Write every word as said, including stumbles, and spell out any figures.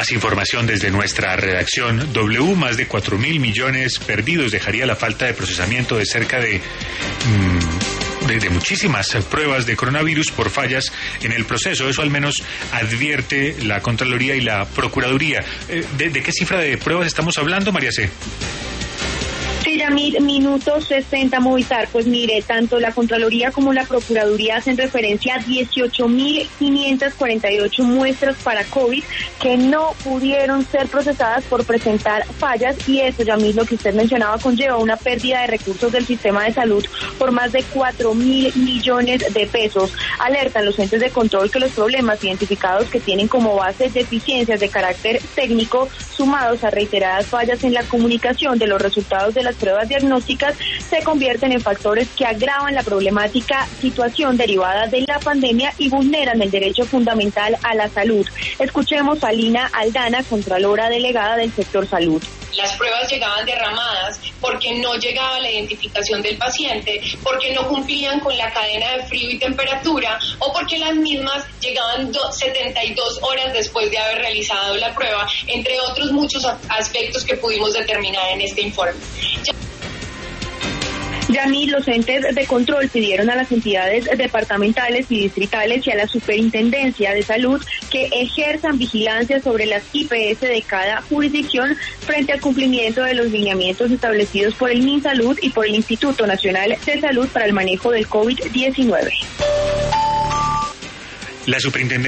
Más información desde nuestra redacción. W, más de cuatro mil millones perdidos dejaría la falta de procesamiento de cerca de... Mmm, De, de muchísimas pruebas de coronavirus por fallas en el proceso. Eso al menos advierte la Contraloría y la Procuraduría. ¿De, de qué cifra de pruebas estamos hablando, María C? Sí, Yamil, minuto sesenta Movistar. Pues mire, tanto la Contraloría como la Procuraduría hacen referencia a dieciocho mil quinientas cuarenta y ocho muestras para COVID que no pudieron ser procesadas por presentar fallas, y eso, Yamil, lo que usted mencionaba, conlleva una pérdida de recursos del sistema de salud por más de cuatro mil millones de pesos. Alertan los entes de control que los problemas identificados, que tienen como base deficiencias de carácter técnico sumados a reiteradas fallas en la comunicación de los resultados de las pruebas diagnósticas, se convierten en factores que agravan la problemática situación derivada de la pandemia y vulneran el derecho fundamental a la salud. Escuchemos a Lina Aldana, Contralora Delegada del sector salud. Las pruebas llegaban derramadas porque no llegaba la identificación del paciente, porque no cumplían con la cadena de frío y temperatura, o porque las mismas llegaban setenta y dos horas después de haber realizado la prueba, entre otros muchos aspectos que pudimos determinar en este informe. Ya Yamil, los entes de control pidieron a las entidades departamentales y distritales y a la Superintendencia de Salud que ejerzan vigilancia sobre las I P S de cada jurisdicción frente al cumplimiento de los lineamientos establecidos por el MinSalud y por el Instituto Nacional de Salud para el manejo del COVID diecinueve. La superintendencia